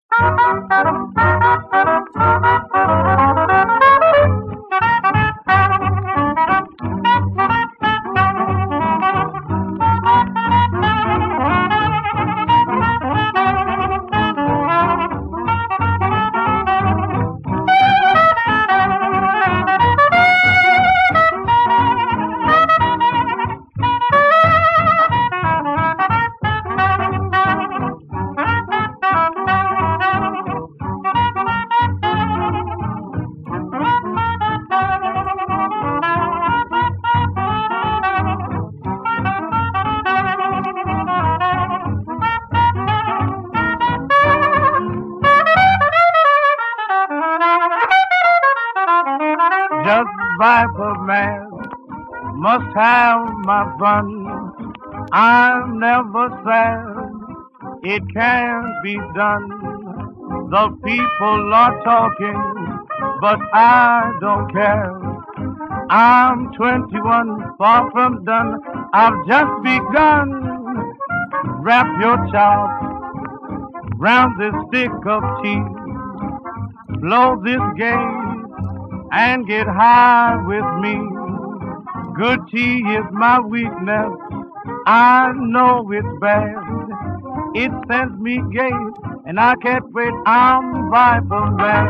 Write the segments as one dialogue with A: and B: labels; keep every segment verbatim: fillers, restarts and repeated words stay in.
A: Just Viper man must have my fun. I'm never sad, it can't be done. The people are talking, but I don't care. I'm twenty-one, far from done. I've just begun. Wrap your chops round this stick of cheese. Blow this gauge and get high with me. Good tea is my weakness, I know it's bad. It sends me gay, and I can't wait, I'm Viper mad.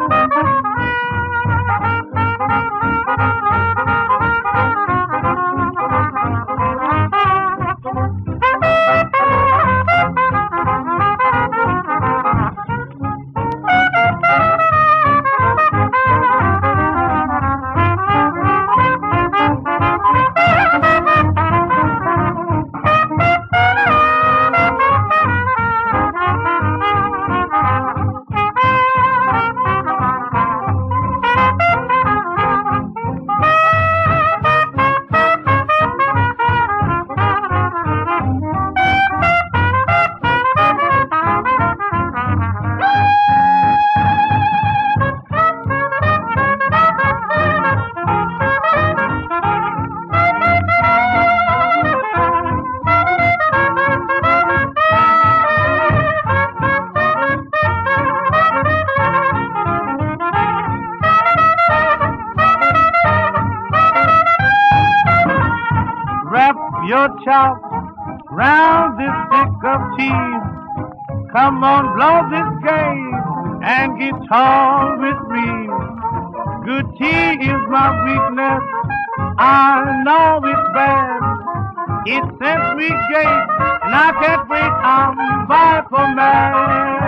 A: Wrap your chops round this stick of cheese. Come on, blow this gauge and get tall with me. Good tea is my weakness, I know it's bad. It sends me gay, and I can't wait, I'm Viper mad.